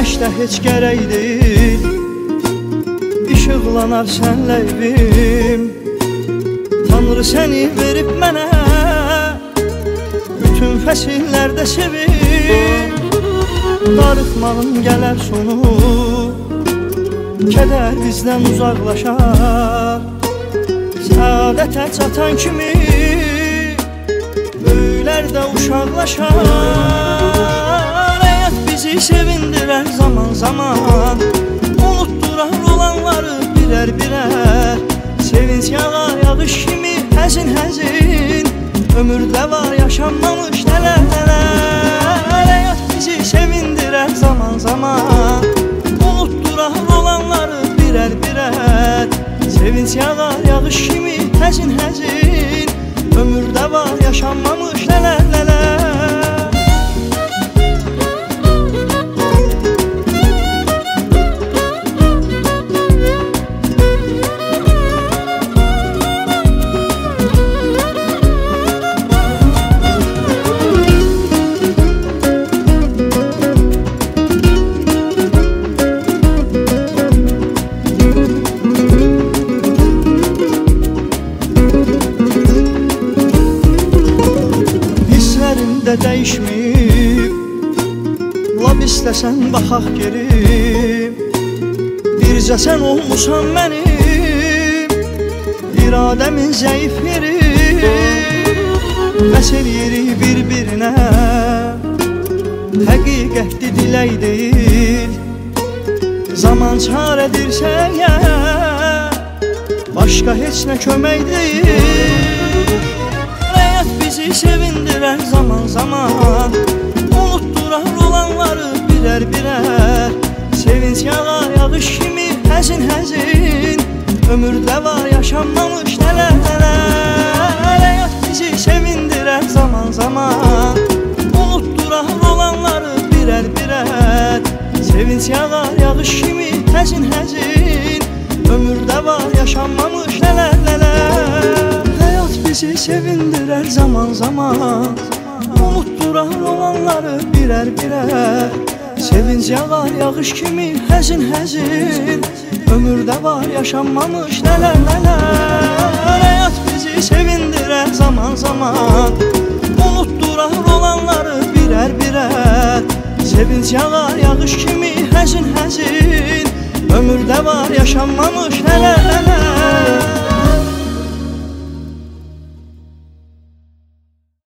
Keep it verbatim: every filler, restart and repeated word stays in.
Güneşdə heç gərək deyil, işıqlanar sənlə evim. Tanrı səni verib mənə, bütün fəsillərdə sevim. Darıxmağın gələr sonu, kədər bizdən uzaqlaşar. Səadətə çatan kimi böyüklər də uşaqlaşar. Həyat bizi sevindirər zaman zaman, unutdurar olanları birər birər. Sevinç yağar yağış kimi həzin həzin, ömürdə var yaşanmamış nələr nələr. Həyat bizi sevindirər zaman zaman, unutdurar olanları birər birər. Sevinç yağar yağış kimi həzin həzin, ömürdə var yaşanmamış nələr nələr. Də dəyişməyib, lab istəsən baxaq geri. Bircə sən olmusan mənim iradəmin zəif yeri. Bəs eləyiri bir-birinə, həqiqətli dilək deyil. Zaman çarədirsə əgər, başqa heç nə kömək deyil. Həyat bizi sevindirər zaman zaman, unutdurar olanları birər birər. Sevinç yağar yağış kimi həzin həzin, ömürdə var yaşanmamış nələr nələr. Həyat bizi sevindirər zaman zaman, unutdurar olanları birər birər. Sevinç yağar yağış kimi həzin həzin, ömürdə var yaşanmamış nələr nələr. Bizi sevindirər zaman zaman, unutdurar olanları birər birər. Sevinç yağar yağış kimi həzin həzin, ömürdə var yaşanmamış nələr nələr. Həyat bizi sevindirər zaman zaman, unutdurar olanları birər birər. Sevinç yağar yağış kimi həzin həzin, ömürdə var yaşanmamış nələr nələr.